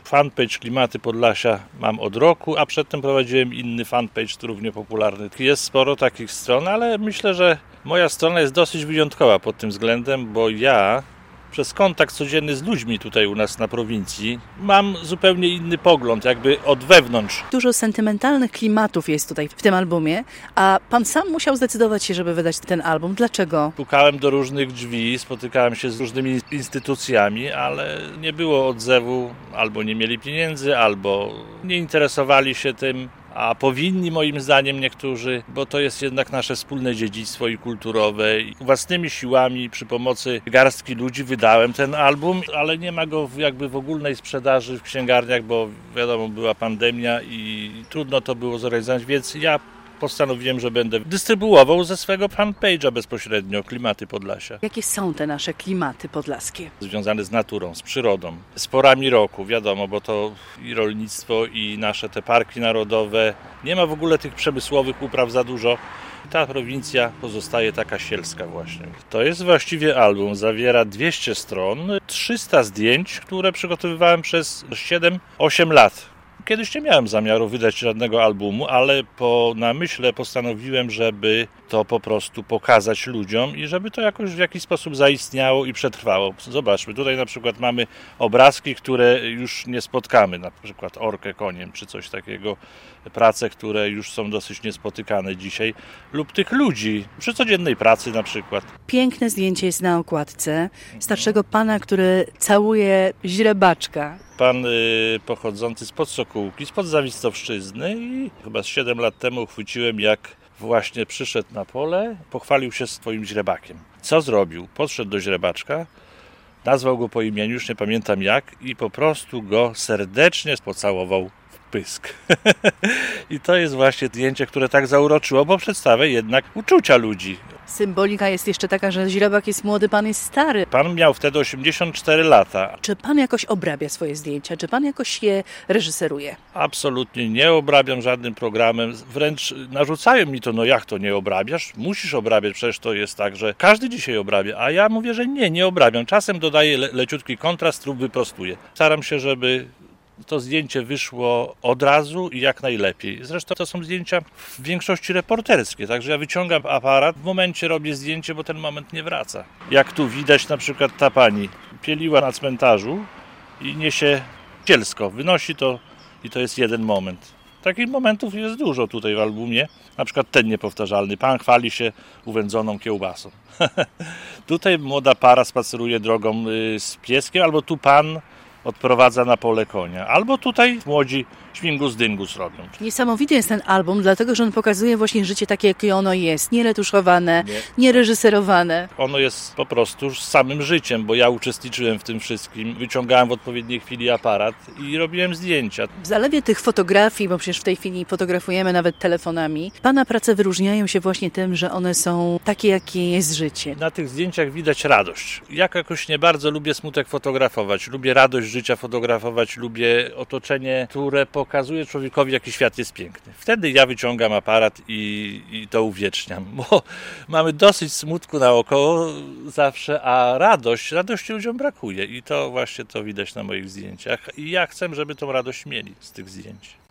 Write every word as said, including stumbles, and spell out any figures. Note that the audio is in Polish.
Fanpage Klimaty Podlasia mam od roku, a przedtem prowadziłem inny fanpage, równie popularny. Jest sporo takich stron, ale myślę, że moja strona jest dosyć wyjątkowa pod tym względem, bo ja przez kontakt codzienny z ludźmi tutaj u nas na prowincji mam zupełnie inny pogląd, jakby od wewnątrz. Dużo sentymentalnych klimatów jest tutaj w tym albumie, a pan sam musiał zdecydować się, żeby wydać ten album. Dlaczego? Pukałem do różnych drzwi, spotykałem się z różnymi instytucjami, ale nie było odzewu, albo nie mieli pieniędzy, albo nie interesowali się tym. A powinni moim zdaniem niektórzy, bo to jest jednak nasze wspólne dziedzictwo i kulturowe. I własnymi siłami przy pomocy garstki ludzi wydałem ten album, ale nie ma go jakby w ogólnej sprzedaży w księgarniach, bo wiadomo, była pandemia i trudno to było zorganizować, więc ja postanowiłem, że będę dystrybuował ze swego fanpage'a bezpośrednio Klimaty Podlasia. Jakie są te nasze klimaty podlaskie? Związane z naturą, z przyrodą, z porami roku, wiadomo, bo to i rolnictwo, i nasze te parki narodowe. Nie ma w ogóle tych przemysłowych upraw za dużo. Ta prowincja pozostaje taka sielska właśnie. To jest właściwie album, zawiera dwieście stron, trzysta zdjęć, które przygotowywałem przez siedem osiem lat. Kiedyś nie miałem zamiaru wydać żadnego albumu, ale po namyśle postanowiłem, żeby to po prostu pokazać ludziom i żeby to jakoś w jakiś sposób zaistniało i przetrwało. Zobaczmy, tutaj na przykład mamy obrazki, które już nie spotkamy, na przykład orkę koniem czy coś takiego, prace, które już są dosyć niespotykane dzisiaj, lub tych ludzi przy codziennej pracy na przykład. Piękne zdjęcie jest na okładce starszego pana, który całuje źrebaczka. Pan y, pochodzący spod Sokółki, spod Zawistowszczyzny i chyba z siedem lat temu uchwyciłem, jak właśnie przyszedł na pole, pochwalił się swoim źrebakiem. Co zrobił? Podszedł do źrebaczka, nazwał go po imieniu, już nie pamiętam jak, i po prostu go serdecznie pocałował w pysk. I to jest właśnie zdjęcie, które tak zauroczyło, bo przedstawia jednak uczucia ludzi. Symbolika jest jeszcze taka, że źrebak jest młody, pan jest stary. Pan miał wtedy osiemdziesiąt cztery lata. Czy pan jakoś obrabia swoje zdjęcia? Czy pan jakoś je reżyseruje? Absolutnie nie obrabiam żadnym programem. Wręcz narzucają mi to, no jak to nie obrabiasz? Musisz obrabiać, przecież to jest tak, że każdy dzisiaj obrabia. A ja mówię, że nie, nie obrabiam. Czasem dodaję le- leciutki kontrast lub wyprostuję. Staram się, żeby to zdjęcie wyszło od razu i jak najlepiej. Zresztą to są zdjęcia w większości reporterskie, także ja wyciągam aparat, w momencie robię zdjęcie, bo ten moment nie wraca. Jak tu widać, na przykład ta pani pieliła na cmentarzu i niesie cielsko, wynosi to i to jest jeden moment. Takich momentów jest dużo tutaj w albumie, na przykład ten niepowtarzalny. Pan chwali się uwędzoną kiełbasą. Tutaj młoda para spaceruje drogą z pieskiem, albo tu pan odprowadza na pole konia. Albo tutaj młodzi śmigus-dyngus robią. Niesamowity jest ten album, dlatego że on pokazuje właśnie życie takie, jakie ono jest. Nie retuszowane, nie, nie reżyserowane. Ono jest po prostu samym życiem, bo ja uczestniczyłem w tym wszystkim. Wyciągałem w odpowiedniej chwili aparat i robiłem zdjęcia. W zalewie tych fotografii, bo przecież w tej chwili fotografujemy nawet telefonami, pana prace wyróżniają się właśnie tym, że one są takie, jakie jest życie. Na tych zdjęciach widać radość. Ja jakoś nie bardzo lubię smutek fotografować. Lubię radość życia fotografować, lubię otoczenie, które pokazuje człowiekowi, jaki świat jest piękny. Wtedy ja wyciągam aparat i, i to uwieczniam, bo mamy dosyć smutku naokoło zawsze, a radość, radości ludziom brakuje i to właśnie to widać na moich zdjęciach i ja chcę, żeby tą radość mieli z tych zdjęć.